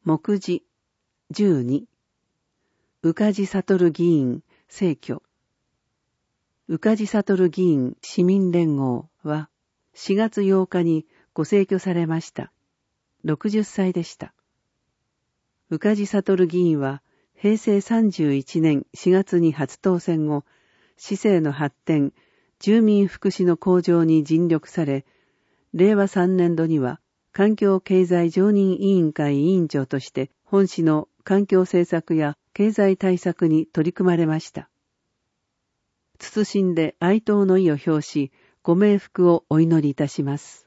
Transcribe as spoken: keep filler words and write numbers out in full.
目次じゅうに、宇梶悟議員逝去。宇梶悟議員市民連合はしがつようかにご逝去されました。ろくじゅっさいでした。宇梶悟議員はへいせいさんじゅういちねんしがつに初当選後、市政の発展、住民福祉の向上に尽力され、れいわさんねんどには環境経済常任委員会委員長として本市の環境政策や経済対策に取り組まれました。謹んで哀悼の意を表し、ご冥福をお祈りいたします。